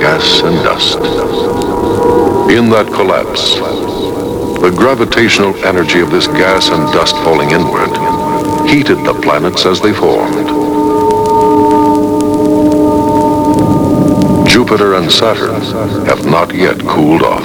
gas and dust. In that collapse, the gravitational energy of this gas and dust falling inward heated the planets as they formed. Jupiter and Saturn have not yet cooled off.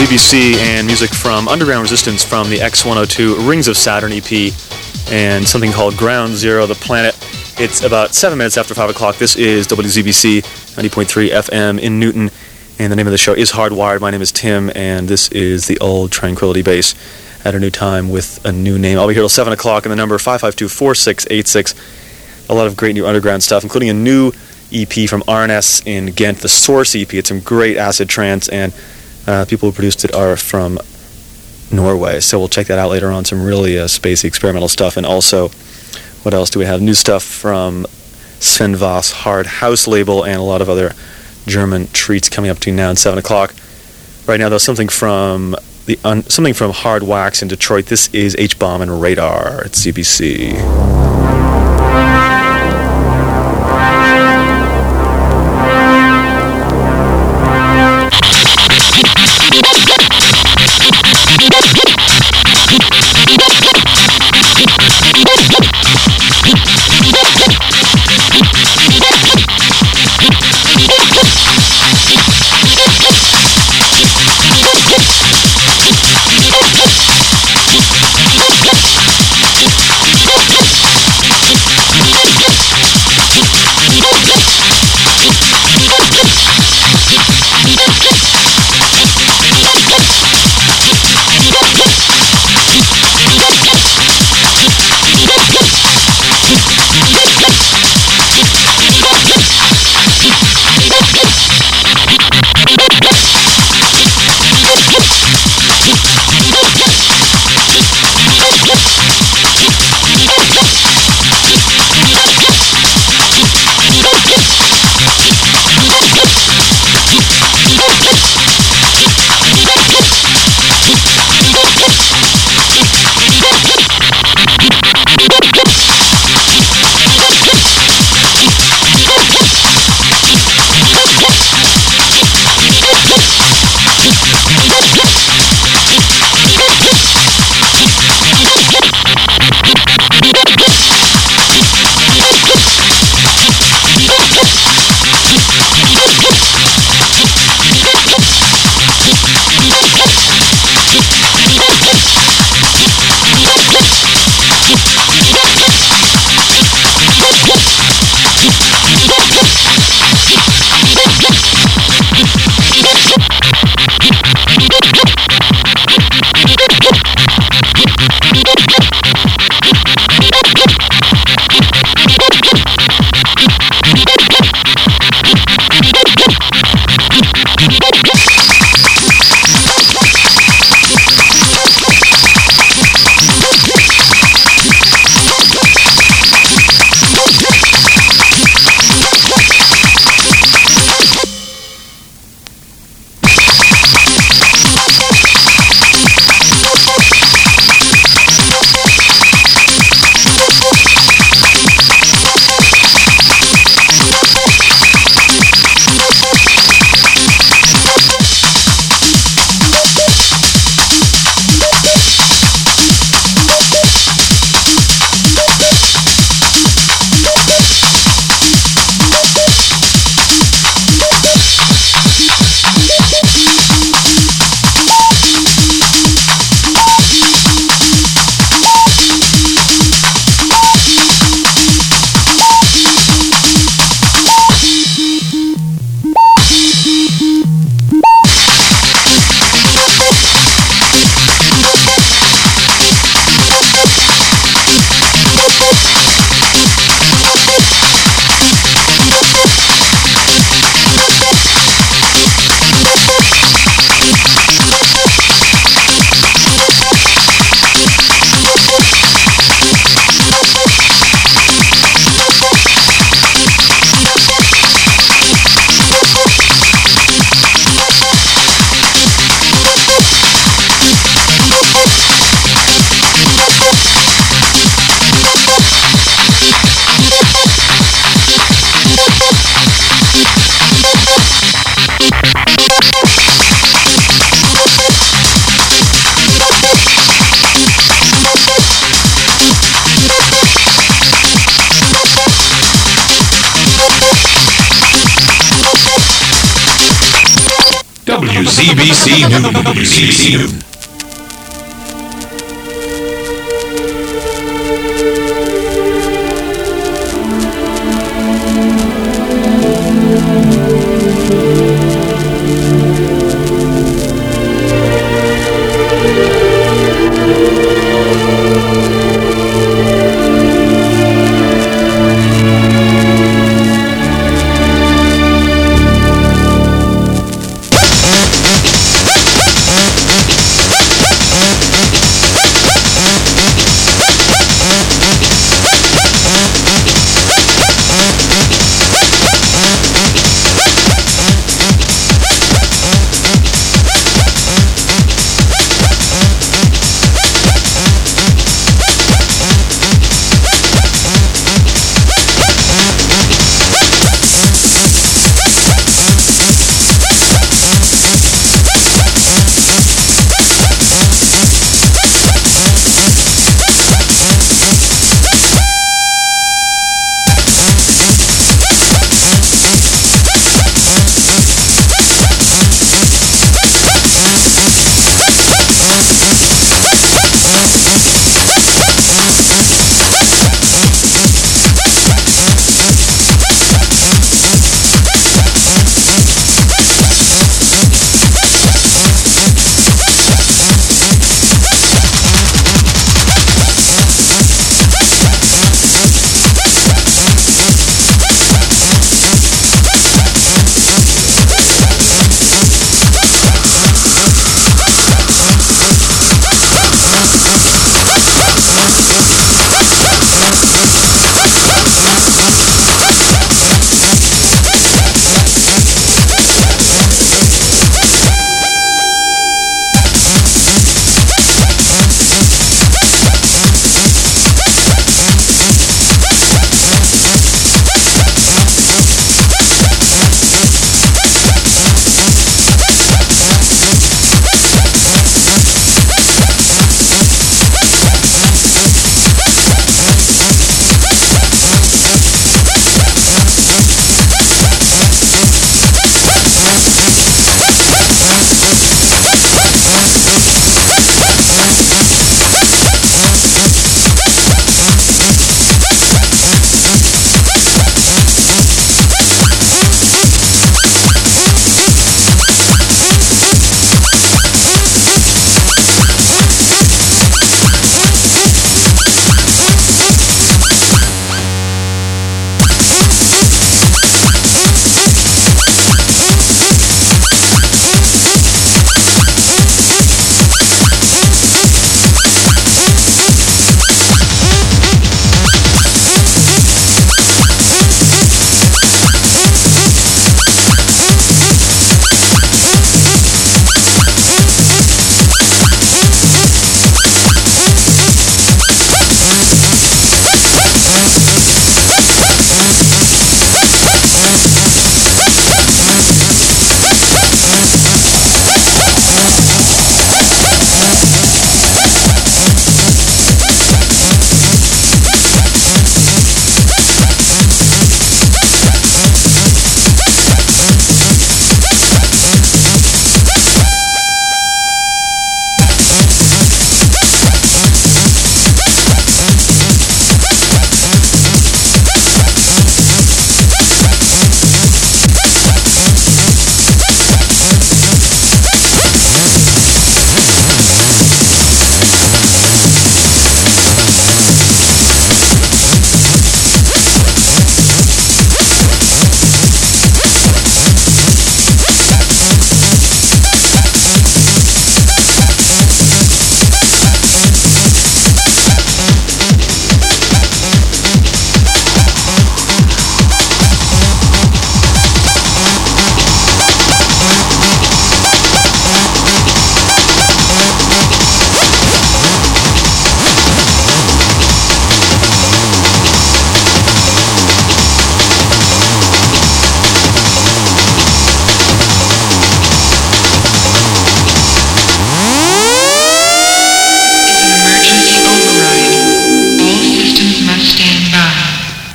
ZBC and music from Underground Resistance from the X102 Rings of Saturn EP and something called Ground Zero, The Planet. It's about 7 minutes after 5 o'clock. This is WZBC 90.3 FM in Newton, and the name of the show is Hardwired. My name is Tim, and this is the old Tranquility Base at a new time with a new name. I'll be here till 7 o'clock, and the number 552-4686. A lot of great new underground stuff, including a new EP from RNS in Ghent, the Source EP. It's some great acid trance, and people who produced it are from Norway, so we'll check that out later on. Some really spacey experimental stuff. And also, what else do we have? New stuff from Sven Voss Hard House label and a lot of other German treats coming up between now and 7 o'clock. Right now, though, something from Hard Wax in Detroit. This is H-Bomb and Radar at CBC. WZBC News.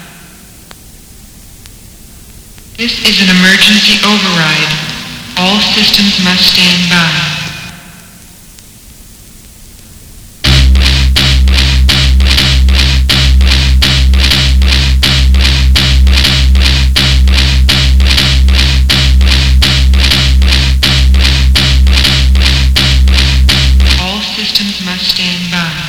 This is an emergency override. All systems must stand by. All systems must stand by.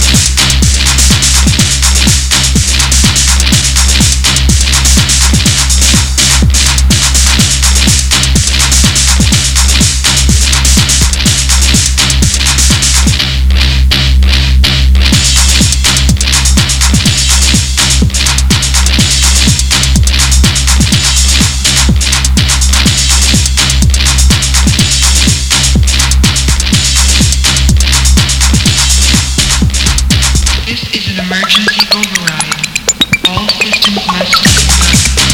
Emergency override. All systems must stand by.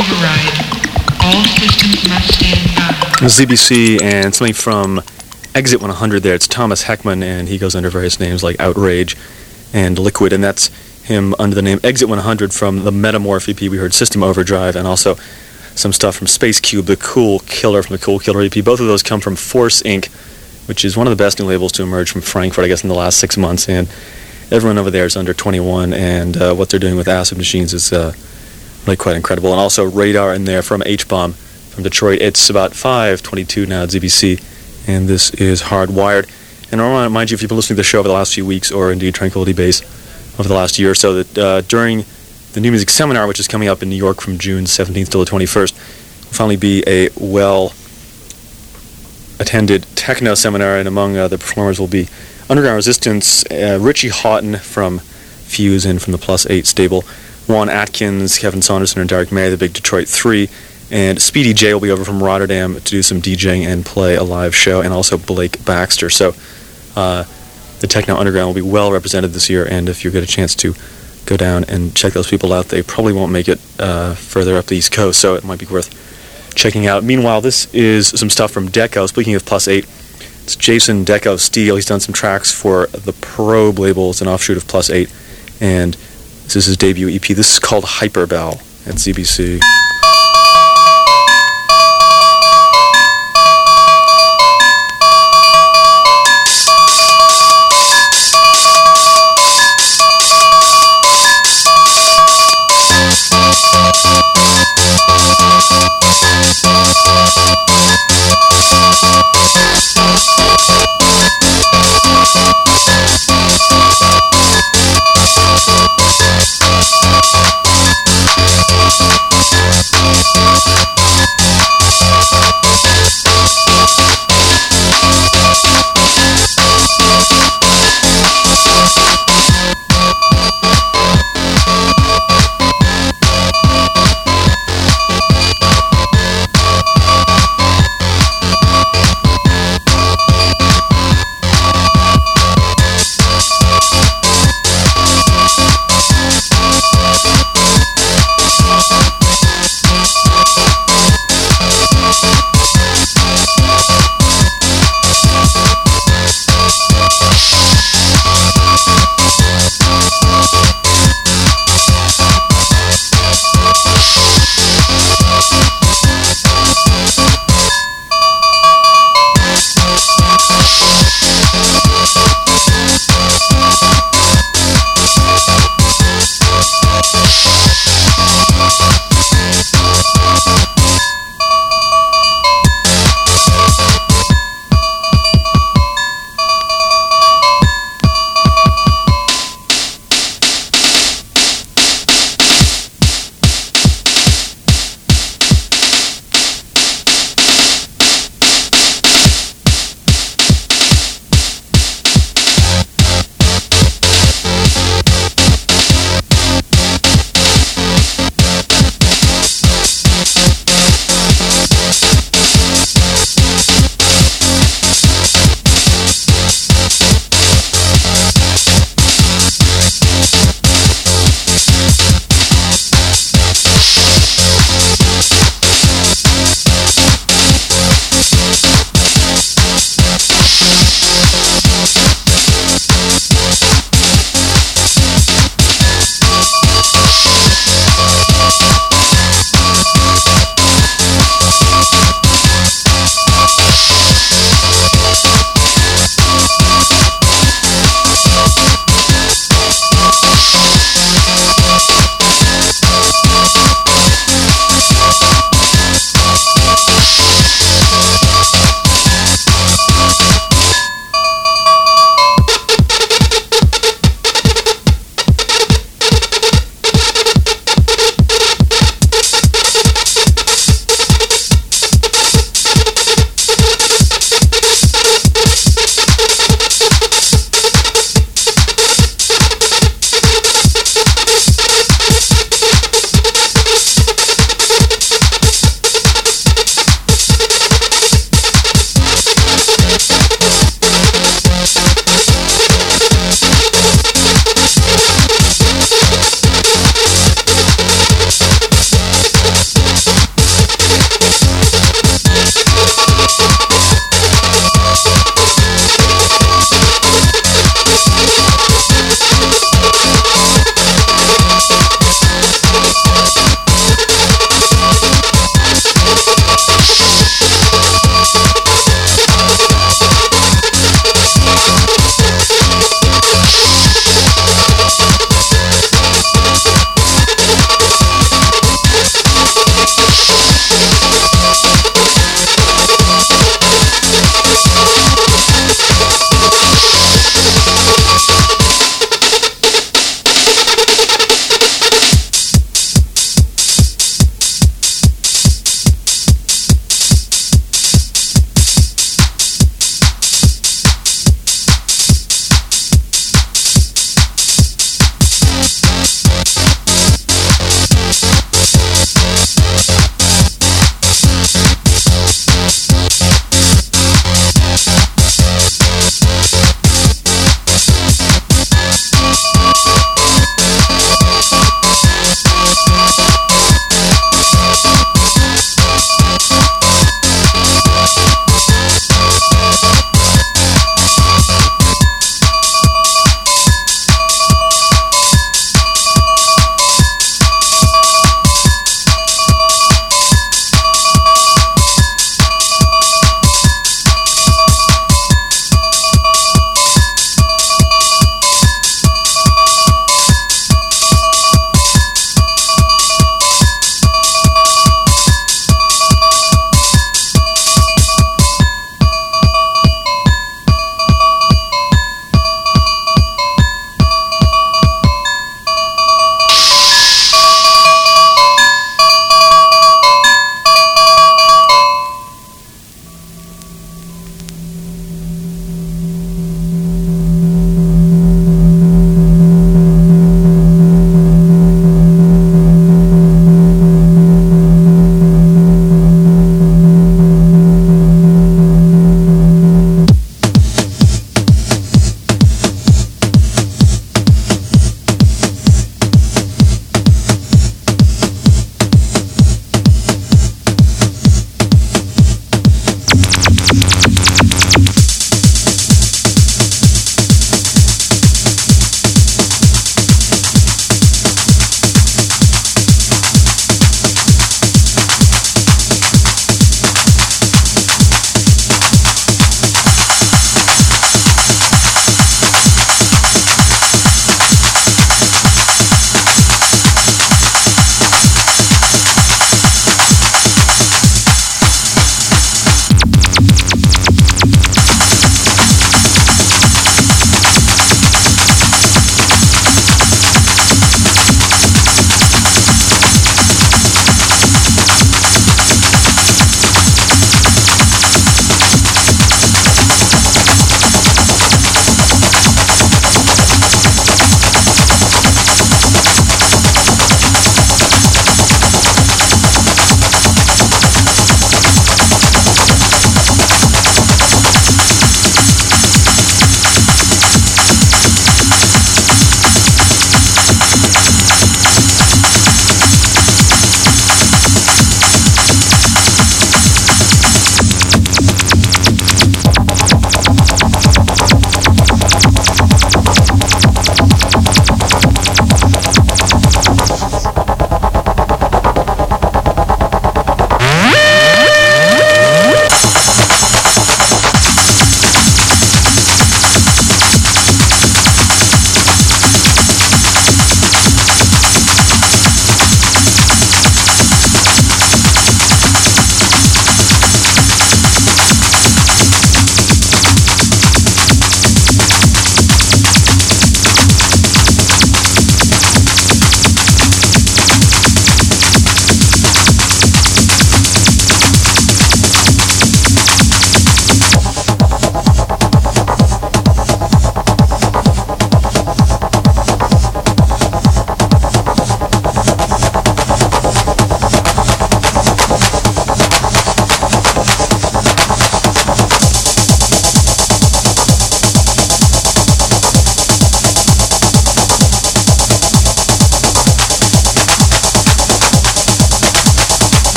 override. All systems must stand by. ZBC and something from Exit 100 there. It's Thomas Heckman, and he goes under various names like Outrage and Liquid, and that's him under the name Exit 100 from the Metamorph EP. We heard System Overdrive and also some stuff from Space Cube, the Cool Killer from the Cool Killer EP. Both of those come from Force Inc., which is one of the best new labels to emerge from Frankfurt, I guess, in the last 6 months, and everyone over there is under 21, and what they're doing with Acid Machines is really quite incredible. And also Radar in there from H-Bomb from Detroit. It's about 5:22 now at ZBC, and this is Hardwired. And I want to remind you, if you've been listening to the show over the last few weeks, or indeed Tranquility Base over the last year or so, that during the New Music Seminar, which is coming up in New York from June 17th till the 21st, will finally be a well-attended techno seminar, and among the performers will be Underground Resistance, Richie Houghton from Fuse and from the Plus 8 stable, Juan Atkins, Kevin Saunderson, and Derek May, the Big Detroit 3, and Speedy J will be over from Rotterdam to do some DJing and play a live show, and also Blake Baxter. So the Techno Underground will be well represented this year, and if you get a chance to go down and check those people out, they probably won't make it further up the East Coast, so it might be worth checking out. Meanwhile, this is some stuff from Deco. Speaking of Plus 8, it's Jason Deco Steele. He's done some tracks for the Probe label. It's an offshoot of Plus 8, and this is his debut EP. This is called Hyperbell at ZBC.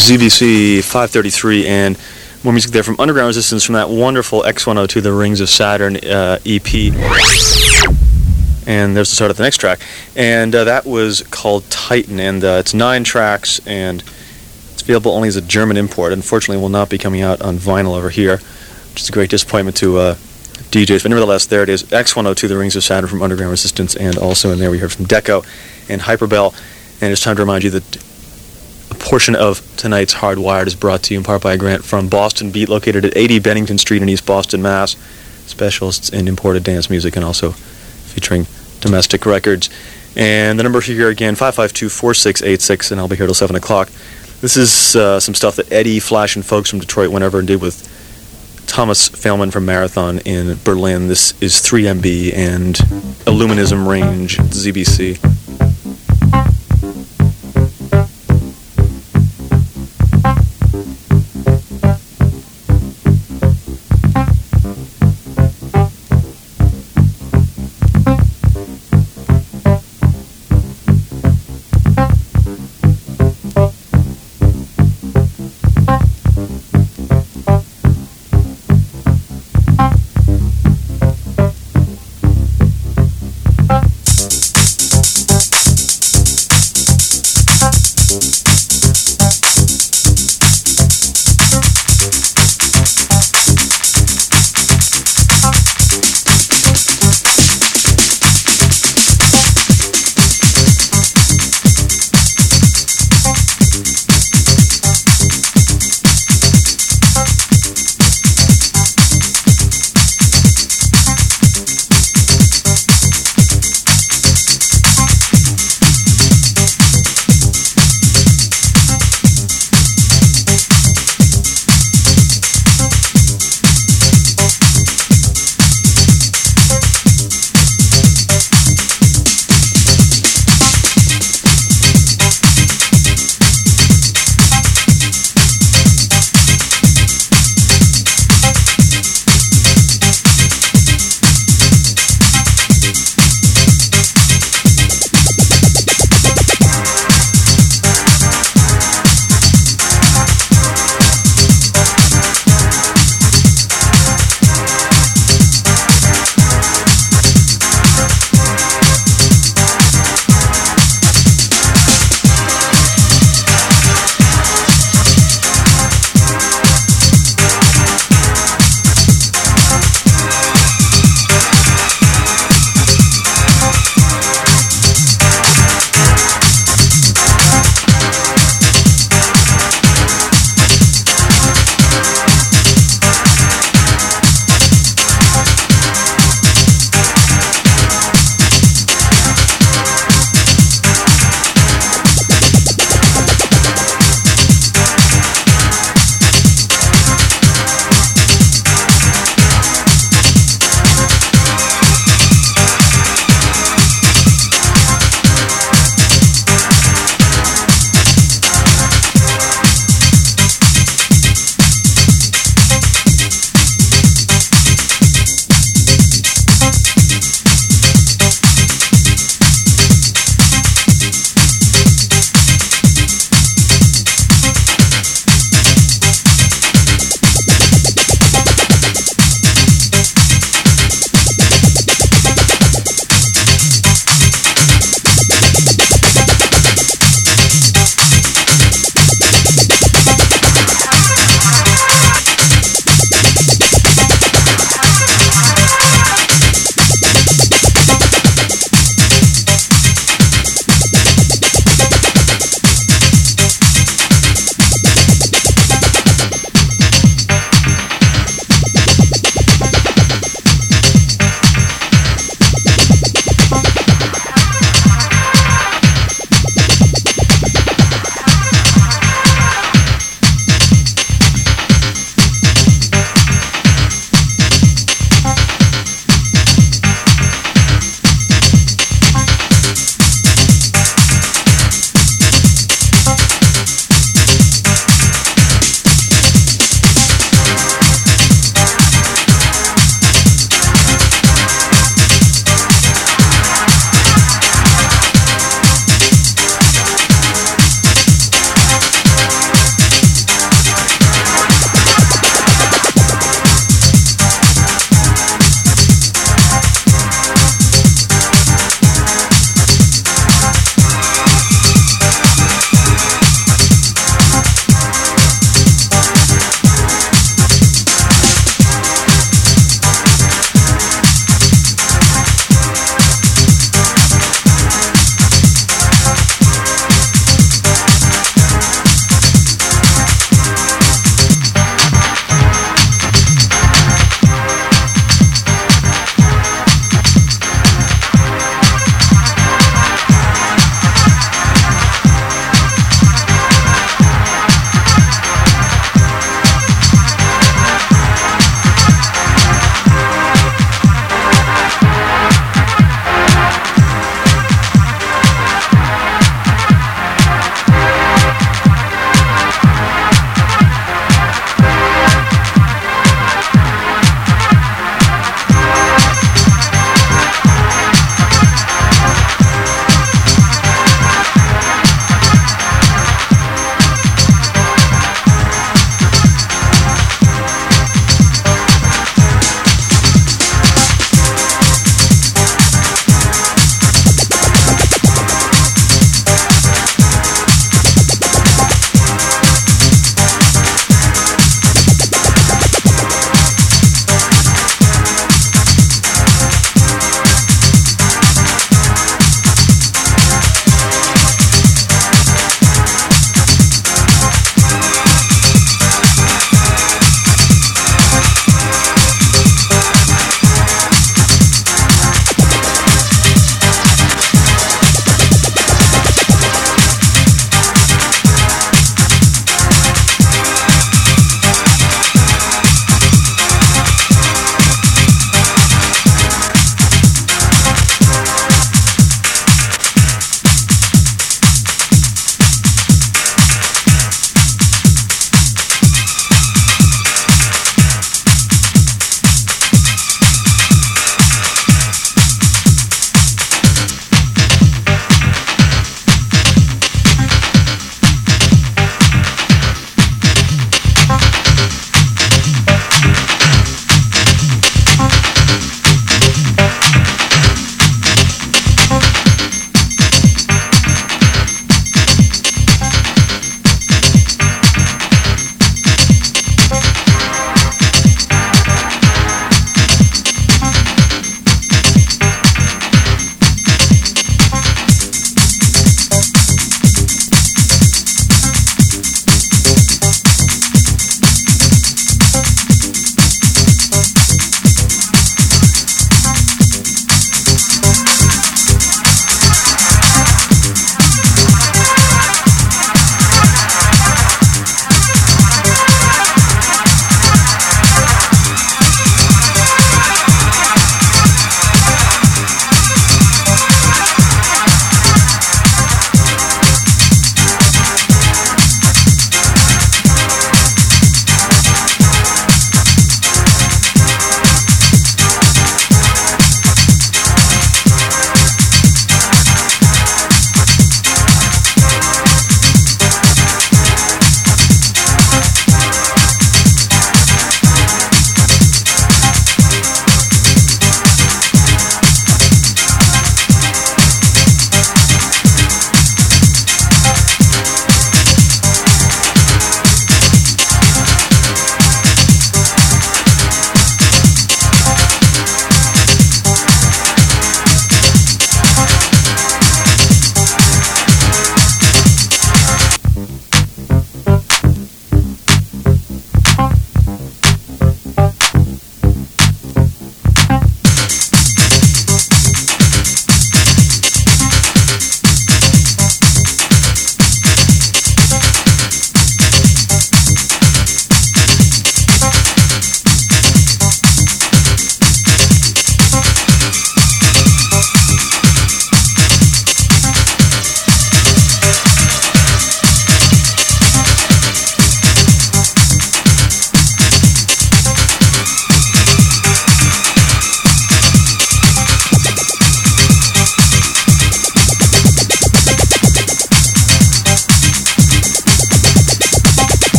ZBC 533, and more music there from Underground Resistance from that wonderful X102, The Rings of Saturn EP. And there's the start of the next track. And that was called Titan, and it's 9 tracks, and it's available only as a German import. Unfortunately, will not be coming out on vinyl over here, which is a great disappointment to DJs. But nevertheless, there it is, X102, The Rings of Saturn from Underground Resistance, and also in there we heard from Deco and Hyperbell. And it's time to remind you that a portion of tonight's Hardwired is brought to you in part by a grant from Boston Beat, located at 80 Bennington Street in East Boston, Mass. Specialists in imported dance music and also featuring domestic records. And the number here again, 552-4686, and I'll be here till 7 o'clock. This is some stuff that Eddie Flash and folks from Detroit went over and did with Thomas Fehlman from Marathon in Berlin. This is 3MB and Illuminism Range, ZBC.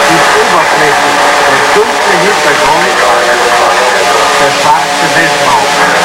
Oberfläche, der dunkle Hintergrund, der schwarze Weltraum.